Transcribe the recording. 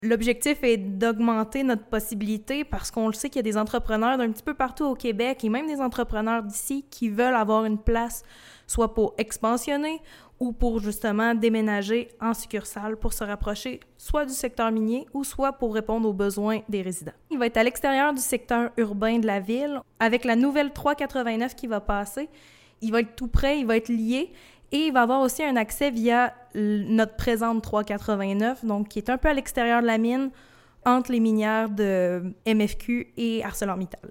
L'objectif est d'augmenter notre possibilité parce qu'on le sait qu'il y a des entrepreneurs d'un petit peu partout au Québec et même des entrepreneurs d'ici qui veulent avoir une place soit pour expansionner ou pour justement déménager en succursale pour se rapprocher soit du secteur minier ou soit pour répondre aux besoins des résidents. Il va être à l'extérieur du secteur urbain de la ville. Avec la nouvelle 389 qui va passer, il va être tout près, il va être lié. Et il va avoir aussi un accès via notre présente 389, donc qui est un peu à l'extérieur de la mine, entre les minières de MFQ et ArcelorMittal.